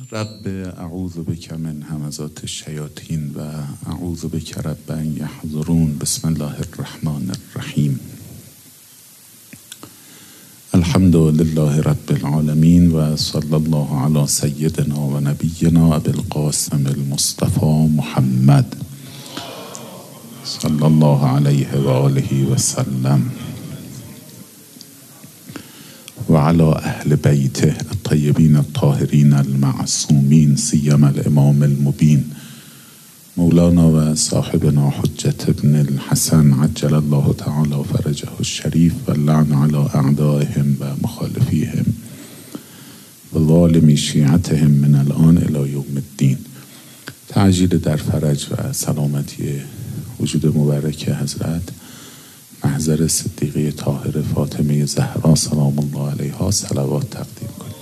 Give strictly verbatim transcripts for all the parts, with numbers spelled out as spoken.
رب اعوذ بک من همزات الشیاطین و اعوذ بک رب ان یحضرون. بسم الله الرحمن الرحیم. الحمد لله رب العالمین و صلی الله علی سیدنا و نبینا ابی القاسم المصطفى محمد صلی الله علیه و آله و سلم و علی اهل بیته الطیبین الطاهرین المعصومین سیما الامام المبین مولانا و صاحبنا حجت ابن الحسن عجل الله تعالی فرجه الشریف و لعن علی اعدائهم و مخالفیهم و ظالمی شیعتهم من الان الی یوم الدین. تعجیل در فرج و سلامتی وجود مبارک حضرت محضر صدیقه طاهره فاطمه زهرا سلام الله علیها صلوات تقدیم کنیم.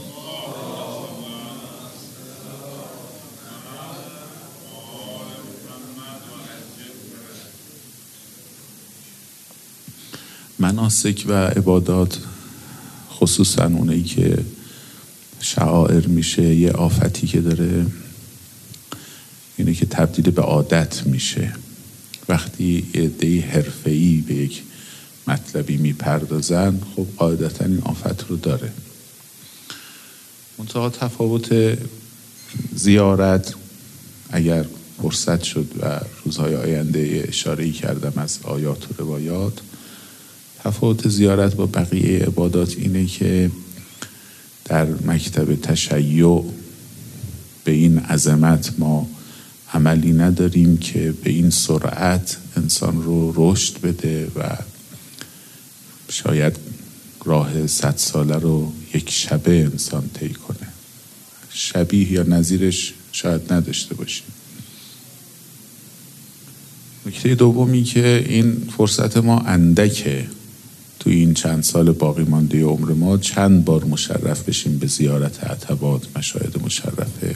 مناسک و عبادات خصوصا اونایی که شعائر میشه یه آفتی که داره اینه که تبدیل به عادت میشه. وقتی عده‌ای حرفه‌ای به یک مطلبی میپردازن خب قاعدتا این آفت رو داره. منتها تفاوت زیارت اگر فرصت شد و روزهای آینده اشاره‌ای کردم از آیات و روایات، تفاوت زیارت با بقیه عبادات اینه که در مکتب تشیع به این عظمت ما عملی نداریم که به این سرعت انسان رو رشد بده و شاید راه صد ساله رو یک شبه انسان طی کنه. شبیه یا نظیرش شاید نداشته باشیم. نکته دومی که این فرصت ما اندکه. تو این چند سال باقی مانده عمر ما چند بار مشرف بشیم به زیارت عتبات، مشاهد مشرفه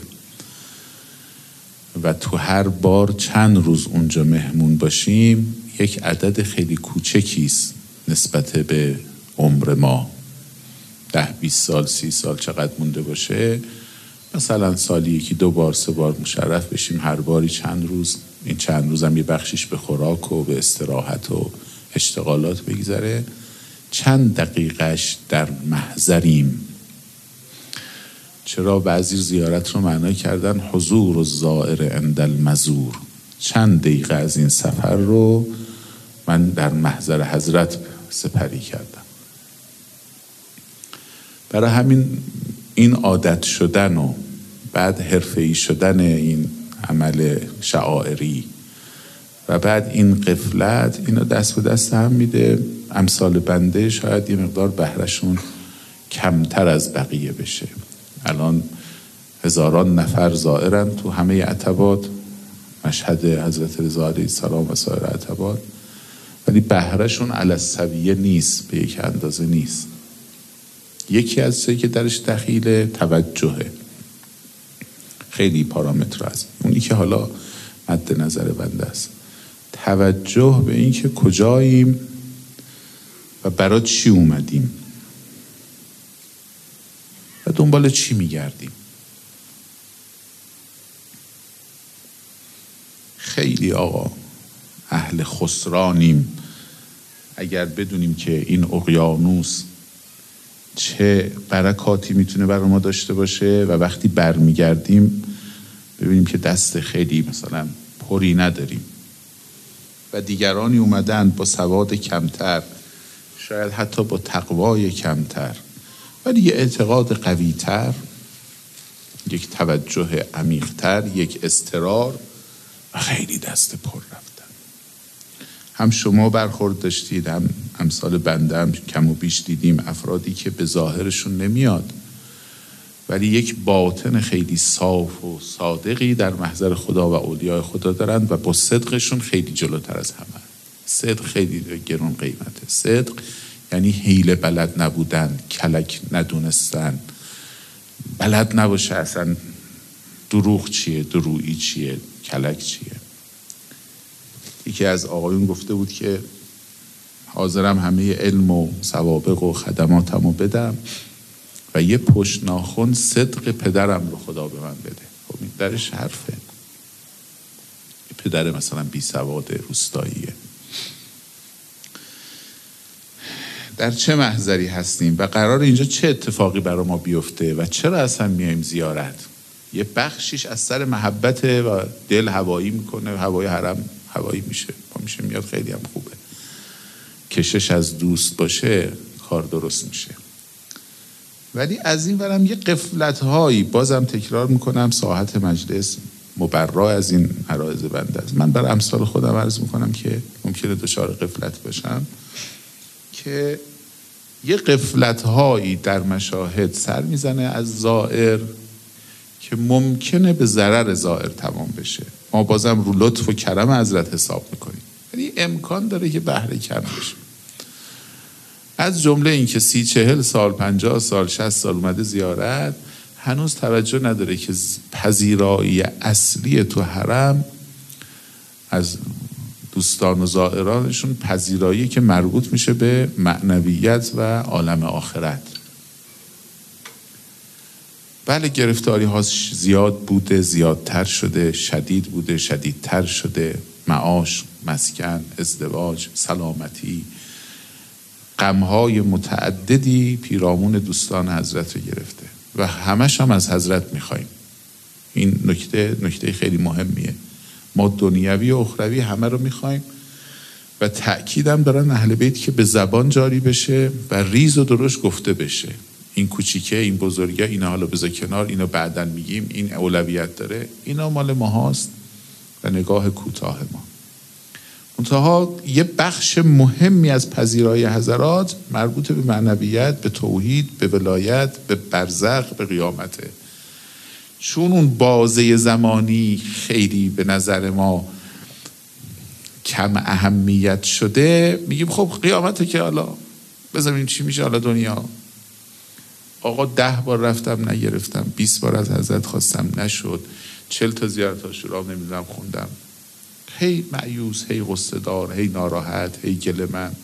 و تو هر بار چند روز اونجا مهمون باشیم یک عدد خیلی کوچکیست نسبت به عمر ما. ده بیست سال سی سال چقدر مونده باشه، مثلا سالی یکی دو بار سه بار مشرف بشیم، هر باری چند روز. این چند روز هم یه بخشیش به خوراک و به استراحت و اشتغالات بگذره، چند دقیقش در محضریم. چرا بعضی زیارت رو معنی کردن حضور الزائر عند المزور. چند دقیقه از این سفر رو من در محضر حضرت سپری کردم. برای همین این عادت شدن و بعد حرفه‌ای شدن این عمل شعائری و بعد این غفلت اینو دست به دست هم میده. امثال بنده شاید یه مقدار بهرهشون کمتر از بقیه بشه. الان هزاران نفر زائرن تو همه عتبات، مشهد حضرت رضا علیه السلام و سایر عتبات، ولی بهرهشون علی السویه نیست، به یک اندازه نیست. یکی از چیزایی که درش دخیل توجهه. خیلی پارامتر است. اونی که حالا مد نظر بنده است، توجه به این که کجاییم و برای چی اومدیم و دنبال چی میگردیم. خیلی آقا اهل خسرانیم اگر بدونیم که این اقیانوس چه برکاتی میتونه برای ما داشته باشه و وقتی برمیگردیم ببینیم که دست خیلی مثلا پری نداریم و دیگرانی اومدن با سواد کمتر، شاید حتی با تقوای کمتر، ولی یه اعتقاد قوی‌تر، یک توجه عمیق‌تر، یک اصرار و خیلی دست پر رفتن. هم شما برخورد داشتید، هم امثال بنده هم کم و بیش دیدیم افرادی که به ظاهرشون نمیاد ولی یک باطن خیلی صاف و صادقی در محضر خدا و اولیاء خدا دارن و با صدقشون خیلی جلوتر از همه. صدق خیلی گران قیمته. صدق یعنی حیله بلد نبودن، کلک ندونستن، بلد نباشه اصلا دروغ چیه، درویی چیه، کلک چیه. یکی از آقایون گفته بود که حاضرم همه علم و سوابق و خدماتمو بدم و یه پشت ناخن صدق پدرم رو خدا به من بده. خب این درش حرفه. پدر مثلا بی سواد روستاییه. در چه محضری هستیم و قرار اینجا چه اتفاقی برای ما بیفته و چرا اصلا میایم زیارت؟ یه بخشیش از سر محبته و دل هوایی میکنه، هوای حرم هوایی میشه، پا میشه میاد، خیلی هم خوبه. کشش از دوست باشه کار درست میشه. ولی از این ورم یه غفلت هایی، بازم تکرار میکنم، ساحت مجلس مبرا از این عرایض بنده است. من بر امثال خودم عرض میکنم که ممکنه دچار غفلت باشم که یه غفلت هایی در مشاهد سر میزنه از زائر که ممکنه به ضرر زائر تمام بشه. ما بازم رو لطف و کرم حضرت حساب میکنیم، یعنی امکان داره که بهره کم بشه. از جمله این که سی چهل سال پنجاه سال شصت سال اومده زیارت، هنوز توجه نداره که پذیرایی اصلی تو حرم از دوستان و زائرانشون پذیرایی که مربوط میشه به معنویت و عالم آخرت. بله گرفتاری ها زیاد بوده، زیادتر شده، شدید بوده، شدیدتر شده، معاش، مسکن، ازدواج، سلامتی، غمهای متعددی پیرامون دوستان حضرت رو گرفته و همش هم از حضرت میخواییم. این نکته نکته خیلی مهمیه. ما دنیوی و اخروی همه رو میخواییم و تأکیدم دارن اهل بیت که به زبان جاری بشه و ریز و درشت گفته بشه. این کوچیکه، این بزرگه، اینا حالا بذار کنار، اینا بعدن میگیم، این اولویت داره، اینا مال ما هاست و نگاه کوتاه ما. منتها یه بخش مهمی از پذیرایی حضرات مربوط به معنویت، به توحید، به ولایت، به برزخ، به قیامته. چون اون بازه زمانی خیلی به نظر ما کم اهمیت شده، میگیم خب قیامته که حالا بذاریم چی میشه. حالا دنیا آقا ده بار رفتم نگرفتم، بیست بار از حضرت خواستم نشد، چل تا زیارت عاشورا نمیدونم خوندم، هی مایوس، هی غصه دار، هی ناراحت، هی گله‌مند.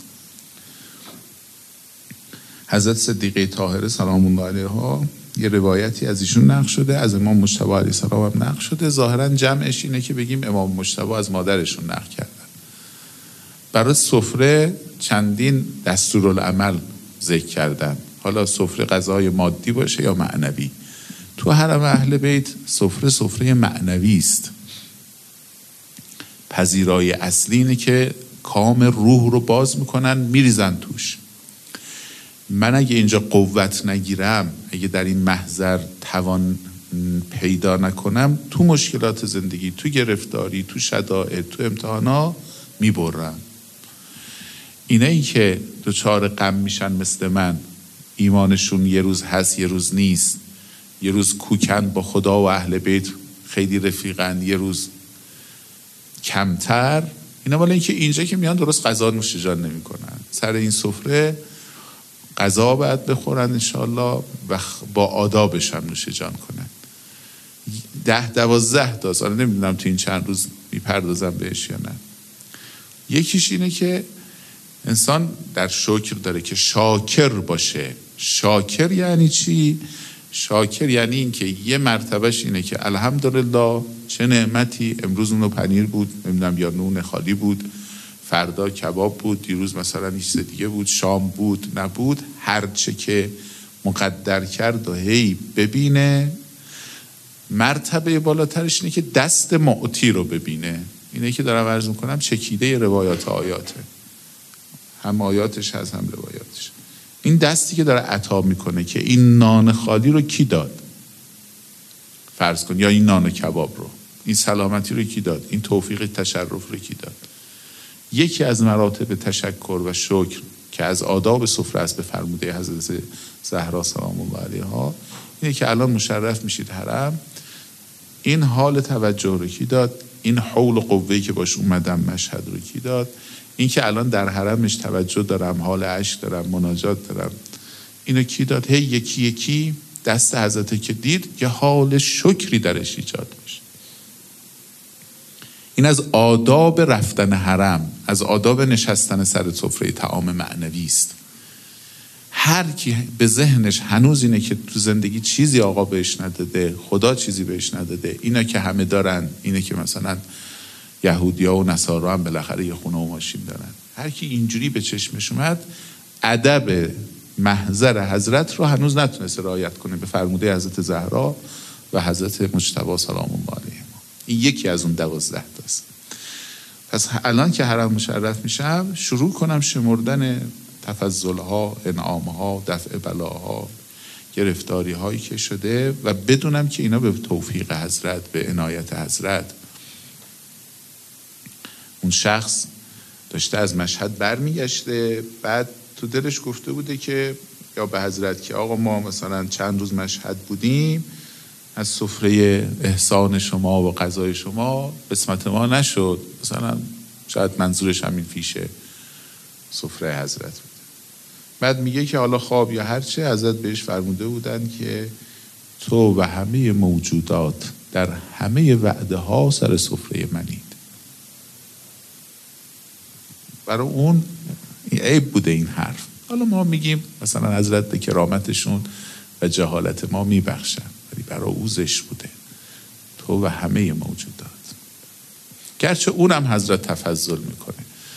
حضرت صدیقه طاهره سلام الله علیها یه روایتی از ایشون نقل شده، از امام مجتبی علیه السلام هم نقل شده. ظاهرا جمعش اینه که بگیم امام مجتبی از مادرشون نقل کردن. برای سفره چندین دستورالعمل ذکر کردن، حالا سفره غذای مادی باشه یا معنوی. تو حرم اهل بیت سفره سفره معنوی است. پذیرای اصلی اینه که کام روح رو باز میکنن، میریزن توش. من اگه اینجا قوت نگیرم، اگه در این محضر توان پیدا نکنم، تو مشکلات زندگی، تو گرفتاری، تو شدائد، تو امتحانا میبرم. اینایی که دچار غم میشن مثل من، ایمانشون یه روز هست یه روز نیست، یه روز کوکن با خدا و اهل بیت خیلی رفیقن، یه روز کمتر، اینا ولی اینکه اینجا که میان درست غذا نوش جان نمی کنن. سر این سفره غذا باید بخورن انشالله و با آدابش هم نوش جان کنن. ده دوازده تا سال نمیدونم تو این چند روز میپردازم بهش یا نه. یکیش اینه که انسان در شکر داره که شاکر باشه. شاکر یعنی چی؟ شاکر یعنی این که یه مرتبهش اینه که الحمدلله چه نعمتی، امروز اونو پنیر بود، نمیدونم یا نون خالی بود، فردا کباب بود، دیروز مثلا چیز دیگه بود، شام بود نبود، هرچه که مقدر کرد و هی ببینه. مرتبه بالاترش اینه که دست معطی رو ببینه. اینه که دارم عرض میکنم چکیده روایات آیاته، هم آیاتش هست هم روایاتش. این دستی که داره عطا میکنه که این نان خالی رو کی داد فرض کن، یا این نان کباب رو، این سلامتی رو کی داد، این توفیق تشرف رو کی داد. یکی از مراتب تشکر و شکر که از آداب سفره است به فرموده حضرت زهرا سلام الله علیها اینه که الان مشرف میشید حرم، این حال توجه رو کی داد، این حول و قوه‌ای که باش اومدم مشهد رو کی داد، این که الان در حرمش توجه دارم، حال عشق دارم، مناجات دارم، اینو کی داد. هی یکی یکی دست حضرت که دید که حال شکری درش ایجاد بشه. این از آداب رفتن حرم، از آداب نشستن سر سفره طعام معنوی است. هر کی به ذهنش هنوز اینه که تو زندگی چیزی آقا بهش نداده، خدا چیزی بهش نداده، اینا که همه دارن، اینه که مثلا یهودیا و نصارا هم بالاخره یه خونه و ماشین دارن، هر کی اینجوری به چشمش اومد ادب محضر حضرت رو هنوز نتونسته رعایت کنه به فرموده حضرت زهرا و حضرت مجتبی سلام الله علیهم. این یکی از اون دوازده تاست. پس الان که حرم مشرف میشم شروع کنم شمردن تفضلها، انعامها، دفع بلاها، گرفتاری هایی که شده و بدونم که اینا به توفیق حضرت، به عنایت حضرت. اون شخص داشته از مشهد برمیگشته، بعد تو دلش گفته بوده که یا به حضرت که آقا ما مثلا چند روز مشهد بودیم، از سفره احسان شما و غذای شما قسمت ما نشد، مثلا شاید منظورش همین فیشه سفره حضرت بود. بعد میگه که حالا خواب یا هرچه حضرت بهش فرموده بودن که تو و همه موجودات در همه وعده ها سر سفره منید. برای اون عیب بوده این حرف. حالا ما میگیم مثلا حضرت به کرامتشون و جهالت ما میبخشن، ولی برای او زشت بوده تو و همه موجودات. گرچه اونم حضرت تفضل میکنه.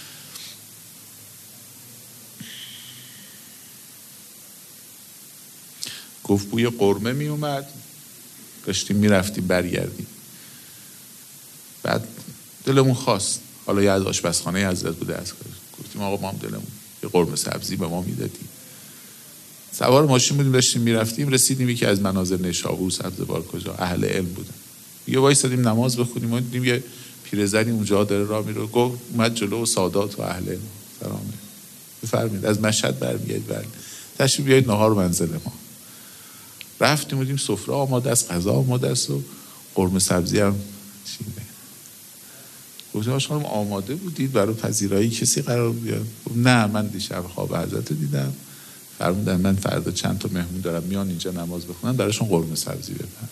گفت بوی قرمه می اومد، داشتیم میرفتیم برگردیم، بعد دلمون خواست، حالا یاد آشپزخانه حضرت بوده، از گفتیم آقا ما هم دلمون یه قرمه سبزی به ما میدادیم. سوار ماشین بودیم داشتیم میرفتیم، رسیدیم یکی از منازل نیشابور، سبزوار کجا، اهل علم بودن. یه وایسادیم نماز بخونیم و دیدیم یه پیرزنی اونجا داره راه میره، گفت اومد جلو و سادات و اهل علم سلامه بفرمایید از مشهد برمیگردید، برید تشریف بیارید نهار منزل ما. رفتیم بودیم سفره آماده است، غذا آماده است و قرمه سبزی هم چینه. گفتم شما آماده بودید برای پذیرایی کسی قرار بیاد؟ نه من دیشب خواب حضرت دیدم، فرمودن من فردا چند تا مهمون دارم میان اینجا نماز بخونن، براشون قرمه سبزی ببرم.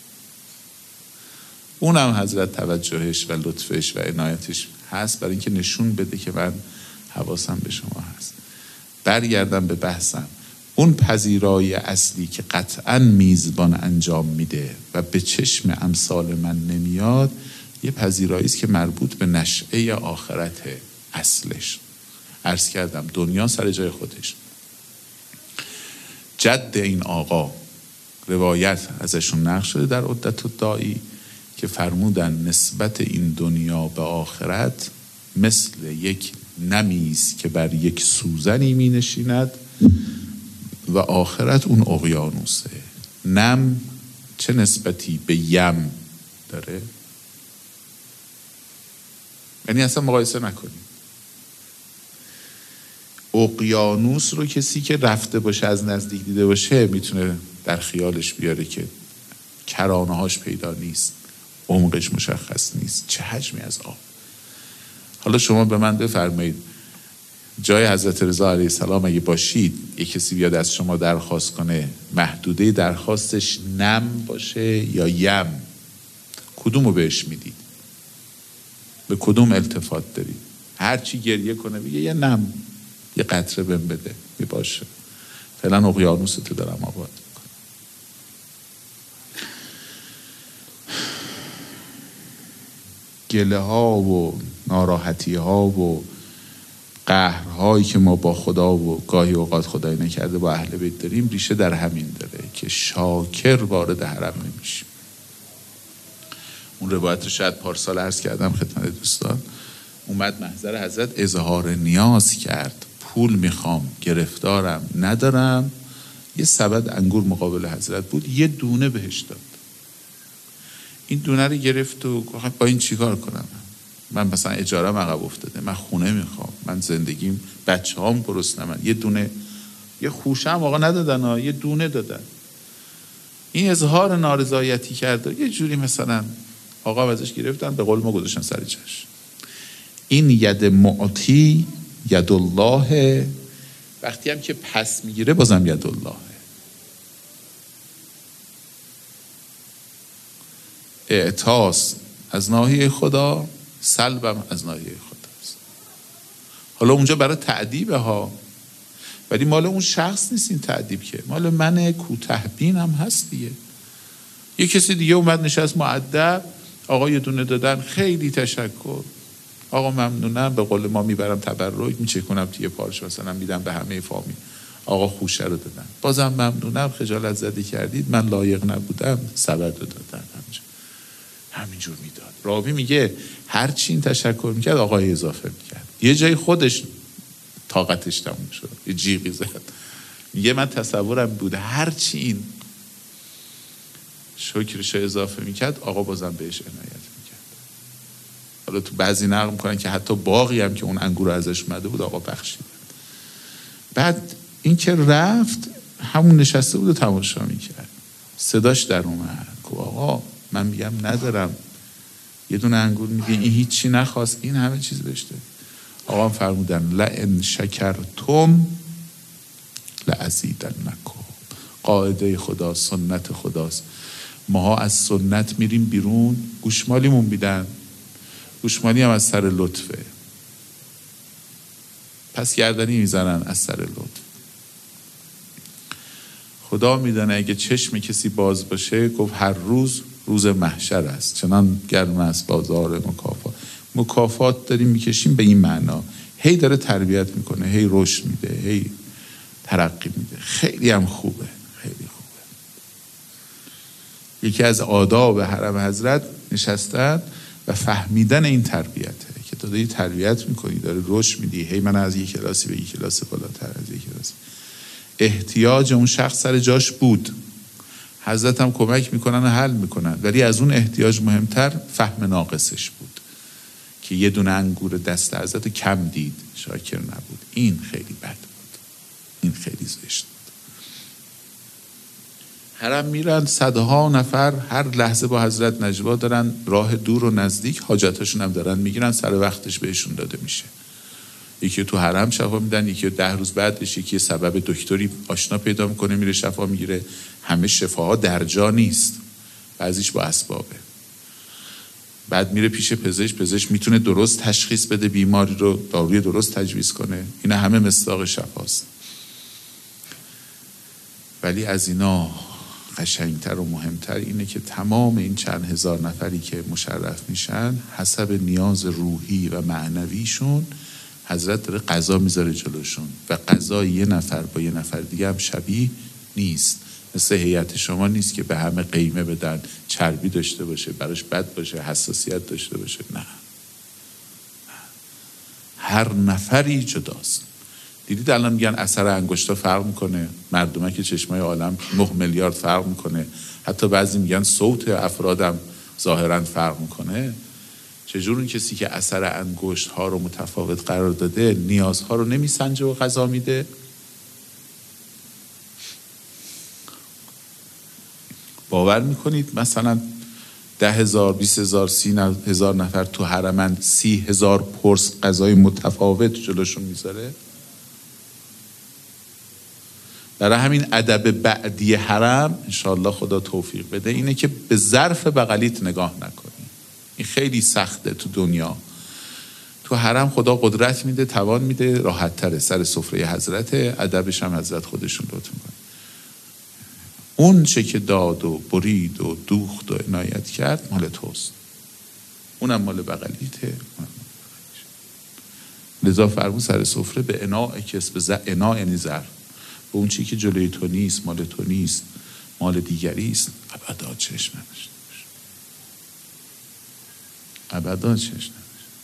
اونم حضرت توجهش و لطفش و عنایتش هست برای اینکه نشون بده که من حواسم به شما هست. برگردم به بحثم. اون پذیرایی اصلی که قطعاً میزبان انجام میده و به چشم امثال من نمیاد، یه پذیرایی است که مربوط به نشأه آخرت اصلش. عرض کردم دنیا سر جای خودش. جد این آقا روایت ازشون نقل شده در عدت الداعی که فرمودن نسبت این دنیا به آخرت مثل یک نمیست که بر یک سوزنی می نشیند و آخرت اون اقیانوسه. نم چه نسبتی به یم داره؟ یعنی اصلا مقایسه نکنیم. اقیانوس رو کسی که رفته باشه از نزدیک دیده باشه میتونه در خیالش بیاره که کرانه هاش پیدا نیست، عمقش مشخص نیست، چه حجمی از آب. حالا شما به من بفرمایید جای حضرت رضا علیه السلام اگه باشید، یک کسی بیاد از شما درخواست کنه، محدوده درخواستش نم باشه یا یم، کدومو بهش میدید؟ به کدوم التفات دارید؟ هر چی گریه کنه بگه یه نم، یه قطره بهم بده، می باشه فعلا اقیانوستو دارم آباد میکنم. گله ها و ناراحتی ها و قهرهایی که ما با خدا و گاهی اوقات خدای نکرده با اهل بیت داریم ریشه در همین داره که شاکر وارد حرم نمیشیم. اون روایت رو شاید پارسال عرض کردم خدمت دوستان. اومد محضر حضرت اظهار نیاز کرد، پول میخوام، گرفتارم، ندارم. یه سبد انگور مقابل حضرت بود، یه دونه بهش داد. این دونه رو گرفت و گفت با این چیکار کنم؟ من مثلا اجارم عقب افتاده، من خونه میخوام، من زندگیم، بچه هام گرسنه‌ان، یه دونه، یه خوشه هم آقا ندادن ها، یه دونه دادن. این اظهار نارضایتی کرده، یه جوری مثلا آقا ازش گرفتن، به قول ما گذاشتن سر چشم. این ید معطی ید الله، وقتی هم که پس میگیره بازم ید الله. اعطاس از ناحیه خدا، سلبم از ناحیه خداست. حالا اونجا برای تعدیبه ها، ولی مال اون شخص نیست این تأدیب، که مال من کوته بین هم هست دیگه. یه کسی دیگه اومد نشست مؤدب، آقا یه دونه دادن، خیلی تشکر، آقا ممنونم، به قول ما میبرم تبرک میچکنم توی پارچ مثلا میدم به همه فامیل، آقا خوشه رو دادن، بازم ممنونم، خجالت زده کردید، من لایق نبودم، سبد رو دادن، همینجور همینجور میداد. راوی میگه هر چی این تشکر میکرد آقای اضافه میکرد. یه جای خودش طاقتش تموم شد، یه جیغی زد، میگه من تصورم بود هر چی این شکرش رو اضافه میکرد آقا بازم بهش عنایت میکرد. حالا تو بعضی نقل میکنن که حتی باقی هم که اون انگور ازش اومده بود آقا بخشید. بعد این که رفت همون نشسته بود و تماشا میکرد، صداش در اومد که آقا من میگم ندارم، یه دونه انگور میگه این هیچی نخواست، این همه چیز بشته. آقا فرمودن لئن شکرتم لازیدنکم. قاعده خدا، سنت خداست. ماها از سنت میریم بیرون، گوشمالیمون میدن، گوشمالی هم از سر لطفه، پس گردنی میزنن از سر لطف. خدا میدانه اگه چشم کسی باز باشه، گفت هر روز روز محشر است، چنان گرم است بازار مکافات. مکافات داریم میکشیم به این معنا، هی داره تربیت میکنه، هی رشد میده، هی ترقی میده، خیلی هم خوبه، خیلی خوبه. یکی از آداب حرم حضرت نشستن و فهمیدن این تربیته، که تو داری تربیت میکنی، داره رشد میدی، هی من از یک کلاسی به یک کلاس بالاتر، از یک کلاس. احتیاج اون شخص سر جاش بود، حضرت هم کمک میکنن و حل میکنن، ولی از اون احتیاج مهمتر فهم ناقصش بود که یه دونه انگور دست حضرت کم دید، شاکر نبود. این خیلی بد بود، این خیلی زشت بود. حرم میرن صدها نفر هر لحظه با حضرت نجوا دارن، راه دور و نزدیک، حاجتاشون هم دارن میگیرن، سر وقتش بهشون داده میشه. یکی تو حرم شفا میدن، یکی ده روز بعدش یکی سبب دکتری آشنا پیدا میکنه میره شفا میگیره. همه شفاها در جا نیست، بعضیش با اسبابه. بعد میره پیش پزشک، پزشک میتونه درست تشخیص بده بیماری رو، داروی درست تجویز کنه. اینا همه مصداق شفاست. ولی از اینا قشنگتر و مهمتر اینه که تمام این چند هزار نفری که مشرف میشن، حسب نیاز روحی و معنویشون حضرت داره غذا میذاره جلوشون، و غذا یه نفر با یه نفر دیگه هم شبیه نیست. مثل هیئت شما نیست که به همه قیمه بدن، چربی داشته باشه، براش بد باشه، حساسیت داشته باشه. نه, نه. هر نفری جداست. دیدید الان میگن اثر انگشتا فرق میکنه، مردمه که چشمای عالم نه میلیارد فرق میکنه، حتی بعضی میگن صوت افرادم ظاهرا فرق میکنه. چجور اون کسی که اثر انگشت ها رو متفاوت قرار داده نیازها رو نمیسنجه و غذا میده؟ باور میکنید مثلا ده هزار، بیس هزار، سی هزار نفر تو حرمن، سی هزار پرس غذای متفاوت جلوشون میذاره؟ برای همین ادب بعدی حرم انشاءالله خدا توفیق بده اینه که به ظرف بغلیت نگاه نکنی. این خیلی سخته تو دنیا. تو حرم خدا قدرت میده، توان میده، راحت تره. سر سفره حضرت، ادبش هم حضرت خودشون لطف میکنه. اون چه که داد و برید و دوخت و عنایت کرد مال توست، اونم مال بغلیته. لذا فرمود سر سفره به اناء کسب، ز... اناء یعنی ظرف، به اون چی که جلوی تو نیست، مال تو نیست، مال دیگری است، ابدا چشم نداشته باش، ابدا چشم نداشته.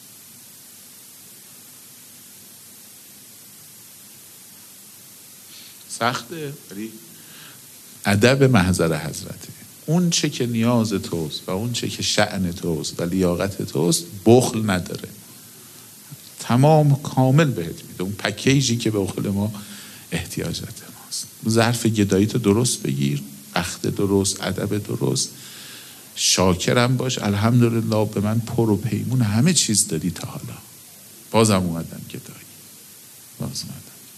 سخته ولی ادب محضر حضرته. اون چه که نیاز توست و اون چه که شأن توست و لیاقت توست بخل نداره، تمام کامل بهت میده. اون پکیجی که به قول ما احتیاجات ماست. ظرف گدایی تو درست بگیر، اخت درست، ادب درست، شاکرم باش. الحمدلله به من پر و پیمون همه چیز دادی تا حالا، بازم اومدم گدایی، باز اومدم.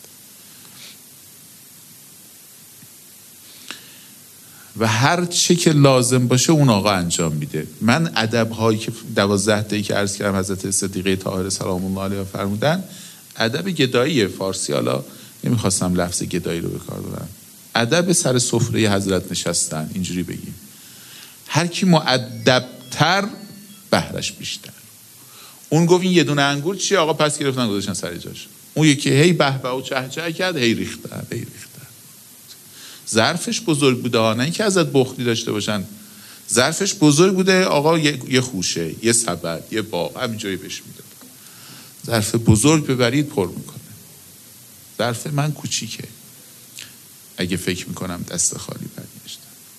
و هر چه که لازم باشه اون آقا انجام میده. من ادب هایی که دوازده تایی که عرض کردم حضرت صدیقه طاهره سلام الله علیها فرمودن، ادب گدایی فارسی، حالا نمیخواستم لفظ گدایی رو به کار ببرم، ادب سر سفره حضرت نشستن، اینجوری بگیم هر کی مؤدبتر بهرش بیشتر. اون گفت این یه دونه انگور چیه آقا؟ پس گرفتن گذاشتن سر جاش. اون یکی هی به به و چه چه کرد، هی ریختن هی ریختن. ظرفش بزرگ بوده ها، نه اینکه ازت بخلی داشته باشن، ظرفش بزرگ بوده آقا، یه خوشه، یه سبد، یه باغ، همین جایی بهش میده. ظرف بزرگ ببرید پر میکنه، ظرف من کوچیکه. اگه فکر میکنم دست خالی برگشتم.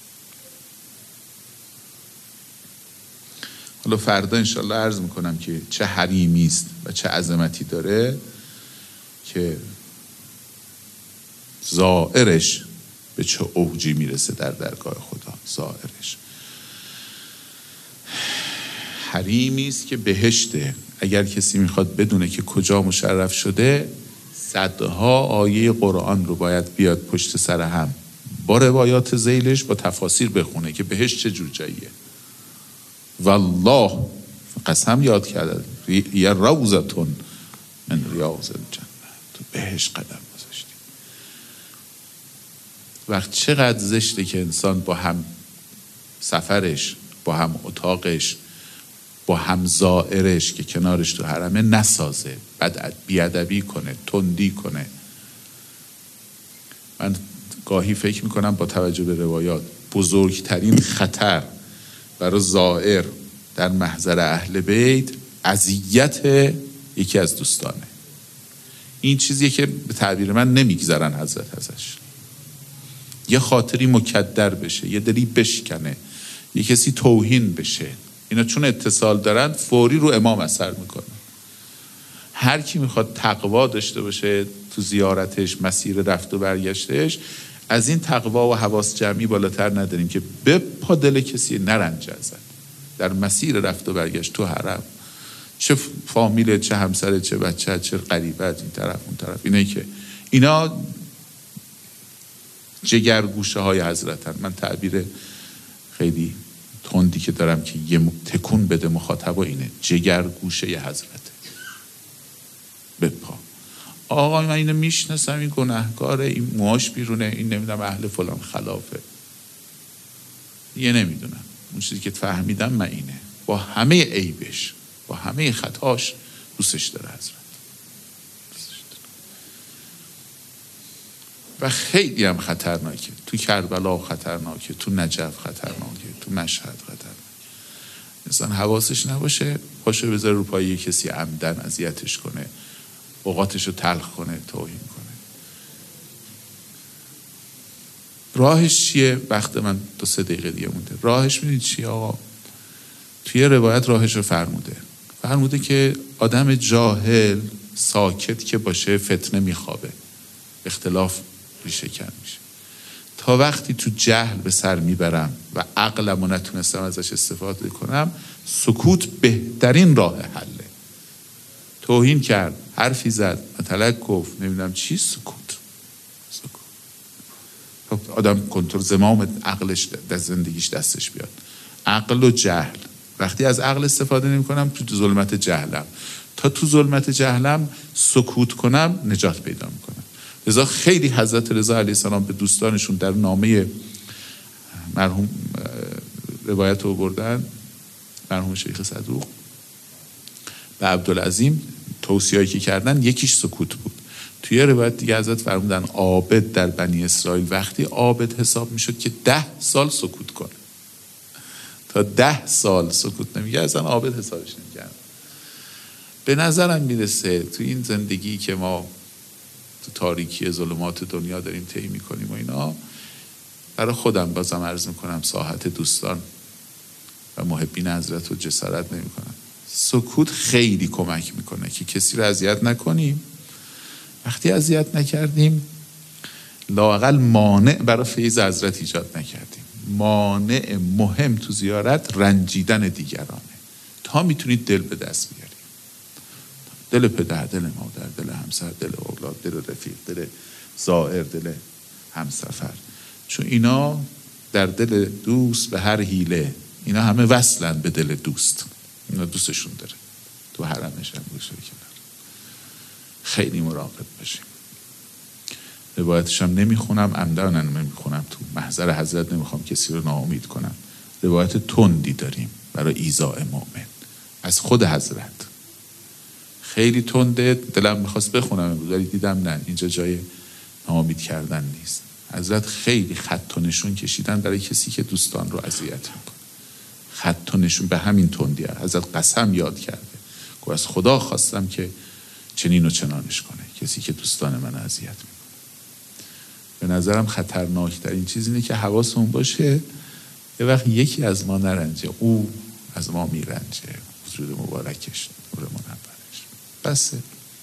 حالا فردا انشالله عرض میکنم که چه حریمی است و چه عظمتی داره که زائرش به چه اوجی میرسه در درگاه خدا. زائرش حریمی است که بهشته. اگر کسی میخواد بدونه که کجا مشرف شده، صدها آیه قرآن رو باید بیاد پشت سر هم با روایات ذیلش با تفاسیر بخونه که بهشت چه جور جاییه. والله قسم یاد کرده یه روزتون من ریاض الجنه، تو بهشت قدم گذاشتی. وقت چقدر زشته که انسان با هم سفرش، با هم اتاقش، با هم زائرش که کنارش تو حرمه نسازه، بد بیادبی کنه، تندی کنه. من گاهی فکر میکنم با توجه به روایات بزرگترین خطر برای زائر در محضر اهل بیت اذیت یکی از دوستانه. این چیزیه که به تعبیر من نمیگذرن حضرت ازش. یه خاطری مکدر بشه، یه دلی بشکنه، یه کسی توهین بشه، اینا چون اتصال دارن فوری رو امام اثر میکنه. هر کی میخواد تقوا داشته باشه تو زیارتش، مسیر رفت و برگشتش، از این تقوا و حواس جمعی بالاتر نداریم که به پا دل کسی نرنجه ازت در مسیر رفت و برگشت تو حرم. چه فامیل، چه همسر، چه بچه، چه قریبت، این طرف اون طرف، اینه که اینا جگرگوشه های حضرتن. من تعبیر خیلی تندی که دارم که یه تکون بده مخاطب اینه، جگرگوشه ی حضرته. بپا آقا من اینو میشناسم، این گناهکاره، این موهاش بیرونه، این نمیدونم اهل فلان خلافه، یه نمیدونم. اون چیزی که فهمیدم من اینه، با همه عیبش، با همه خطاش دوستش داره حضرت. دوستش داره. و خیلی هم خطرناکه. تو کربلا خطرناکه، تو نجف خطرناکه، تو مشهد خطرناکه. انسان حواسش نباشه پاشو بذاره رو پای کسی عمدن اذیتش کنه، اوقاتشو تلخ کنه، توهین کنه. راهش چیه؟ وقت من دو سه دقیقه دیگه مونده. راهش میدونید چیه آقا؟ توی روایت راهش رو فرموده فرموده که آدم جاهل ساکت که باشه فتنه میخوابه، اختلاف ریشه کن میشه. تا وقتی تو جهل به سر میبرم و عقلم رو نتونستم ازش استفاده کنم، سکوت بهترین راه حله. توهین کرد، حرفی زد، مطلق گفت، نمیدونم چی، سکوت. سکوت. آدم کنترل زمام عقلش در زندگیش دستش بیاد. عقل و جهل. وقتی از عقل استفاده نمی کنم تو ظلمت جهلم، تا تو ظلمت جهلم سکوت کنم نجات پیدا میکنم. لذا خیلی حضرت رضا علیه السلام به دوستانشون در نامه مرحوم روایت رو بردن، مرحوم شیخ صدوق به عبدالعظیم توصیه‌ای که کردن یکیش سکوت بود. توی روایت دیگه حضرت فرمودن عابد در بنی اسرائیل وقتی عابد حساب میشد که ده سال سکوت کنه. تا ده سال سکوت نمیگه اصلا عابد حسابش نمیگه. به نظرم میرسه تو این زندگی که ما تو تاریکی ظلمات دنیا داریم طی میکنیم و اینا، برای خودم بازم عرض میکنم ساحت دوستان و محبین حضرت رو جسارت نمیکنم. سکوت خیلی کمک میکنه که کسی رو اذیت نکنیم. وقتی اذیت نکردیم لااقل مانع برای فیض حضرت ایجاد نکردیم. مانع مهم تو زیارت رنجیدن دیگرانه. تا میتونید دل به دست بیارید، دل پدر، دل مادر، دل همسر، دل اولاد، دل رفیق، دل زائر، دل همسفر. چون اینا در دل دوست به هر حیله، اینا همه وصلن به دل دوست. اینا دوستشون داره. تو حرمش هم گوشه کنار. خیلی مراقب باشیم. روایتش هم نمیخونم، عمدن نمیخونم، تو محضر حضرت نمیخوام کسی رو ناامید کنم. روایت تندی داریم برای ایذاء مؤمن از خود حضرت، خیلی تنده. دلم میخواست بخونم امروز ولی دیدم نه، اینجا جای ناامید کردن نیست. حضرت خیلی خط و نشون کشیدن برای کسی که دوستان رو اذیت میکنه. خط و نشون به همین تندی حضرت قسم یاد کرده، گفت از خدا خواستم که چنین و چنانش کنه کسی که دوستان من اذیت میکنه. به نظرم خطرناکترین چیز اینه که حواسمون باشه یه وقت یکی از ما نرنجه، او از ما میرنجه. وجود مبارکش، نور منورش. بسه.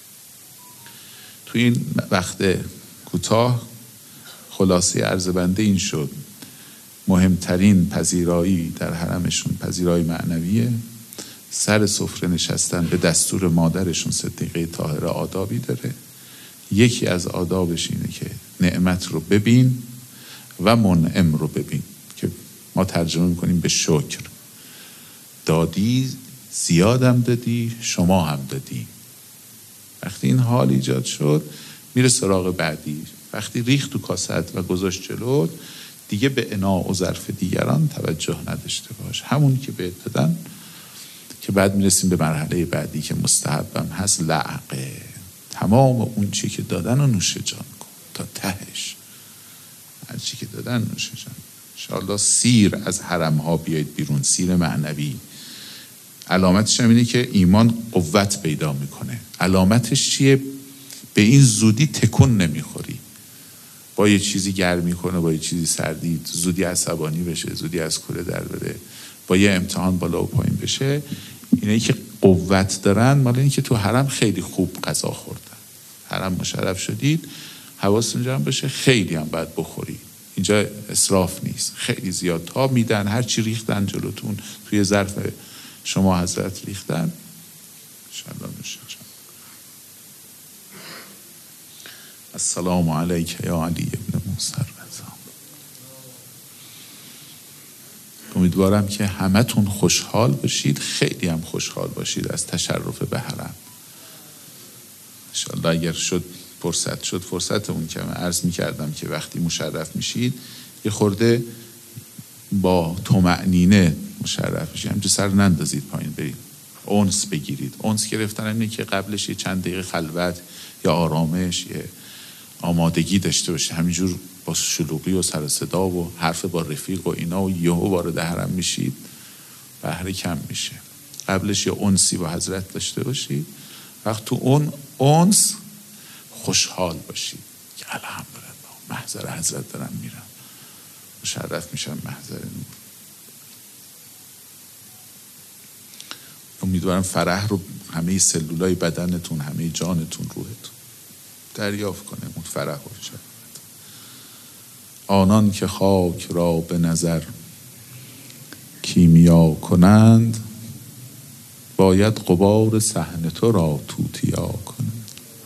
تو این وقت کوتاه خلاصه عرض بنده این شد: مهمترین پذیرایی در حرمشون پذیرایی معنویه. سر سفره نشستن به دستور مادرشون صدیقه طاهره آدابی داره. یکی از آدابش اینه که نعمت رو ببین و منعم رو ببین، که ما ترجمه میکنیم به شکر. دادی، زیادم دادی، شما هم دادی. وقتی این حال ایجاد شد میره سراغ بعدی. وقتی ریخت تو کاست و گذاشت جلو، دیگه به اناء و ظرف دیگران توجه نداشته باش، همون که بهت دادن. که بعد میرسیم به مرحله بعدی که مستحبم هست، لعقه. تمام اون چی که دادن رو نوش جان کن تا تهش. هر چی که دادن نوش جان. انشاءالله سیر از حرم ها بیاید بیرون، سیر معنوی. علامتش هم اینه که ایمان قوت پیدا میکنه. علامتش چیه؟ به این زودی تکون نمیخوری. با یه چیزی گرمی کنه، با یه چیزی سردی، زودی عصبانی بشه، زودی از کوره در بره، با یه امتحان بالا و پایین بشه. اینایی که قوت دارن مال اینی که تو حرم خیلی خوب غذا خوردن، حرم مشرف شدید، حواستون جمع باشه خیلی هم باید بخوری. اینجا اسراف نیست، خیلی زیاد تا میدن، هر چی ریختن جلوتون توی ظرف شما حضرت ریختن. انشاءالله نوشه جان. السلام علیک یا علی ابن موسی رضا. امیدوارم که همتون خوشحال باشید، خیلی هم خوشحال باشید از تشرف به حرم. انشاءالله اگر شد فرصت شد فرصت اون که من عرض میکردم که وقتی مشرف میشید یه خورده با طمأنینه مشرف بشید، همینجا سر نندازید پایین، برید اونس بگیرید. اونس گرفتن اینه که قبلش یه چند دقیقه خلوت یا آرامش، یه آمادگی داشته باشه. همینجور با شلوغی و سر صدا و حرف با رفیق و اینا و یهو وارد حرم میشید، بهره کم میشه. قبلش یه انسی با حضرت داشته باشید، وقت تو اون انس خوشحال باشید که الحمدلله محضر حضرت دارم میرم، مشرف میشم محضر نور. امیدوارم فرح رو همه سلولای بدنتون، همه جانتون، روحتون دریافت کنه، اون فرح و شد. آنان که خاک را به نظر کیمیا کنند، باید غبار صحن تو را توتیا کنند.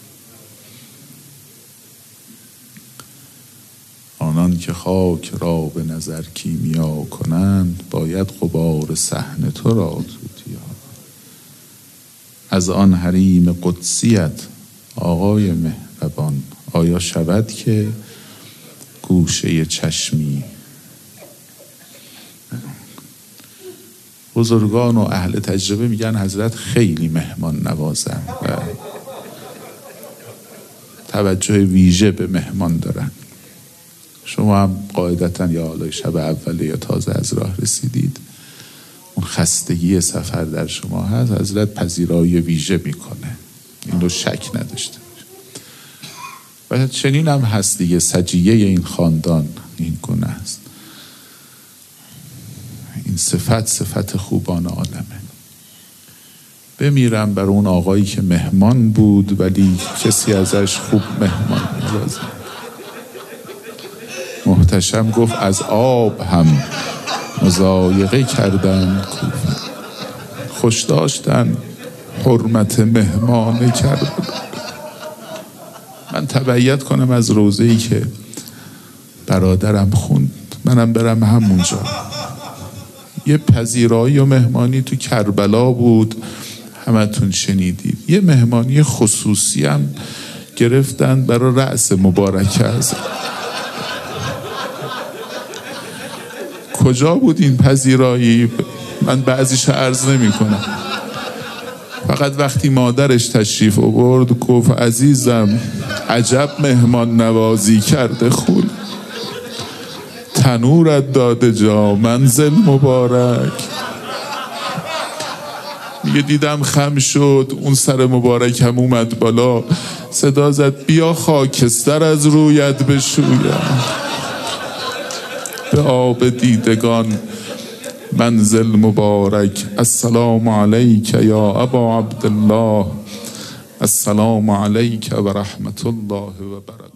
آنان که خاک را به نظر کیمیا کنند، باید غبار صحن تو را توتیا کنند. از آن حریم قدسیت آقای مهربان آیا شود که گوشه چشمی؟ بزرگان و اهل تجربه میگن حضرت خیلی مهمان نوازن و توجه ویژه به مهمان دارن. شما هم قاعدتا یا حالا شب اوله یا تازه از راه رسیدید، اون خستگی سفر در شما هست، حضرت پذیرایی ویژه میکنه، این رو شک نداشته. و چنین هم هست دیگه، سجیه این خاندان این گونه است. این صفت صفت خوبان عالمه. بمیرم بر اون آقایی که مهمان بود ولی کسی ازش خوب مهمان نوازه. محتشم گفت از آب هم مضایقه کردن کوفه، خوش داشتن حرمت مهمانه کردن. من تبعیت کنم از روضه‌ای که برادرم خوند، منم برم همونجا. یه پذیرایی و مهمانی تو کربلا بود، همتون شنیدید. یه مهمانی خصوصی هم گرفتن برای رأس مبارک از کجا بود این پذیرایی؟ من بعضیش عرض نمی کنم. فقط وقتی مادرش تشریف آورد گفت عزیزم عجب مهمان نوازی کرده خول، تنورت داده جا منزل مبارک. میگه دیدم خم شد، اون سر مبارک هم اومد بالا، صدا زد بیا خاکستر از رویت بشویم، به آب دیدگان منزل مبارک. السلام علیک یا ابا عبدالله، السلام علیک و رحمت الله و برکاته.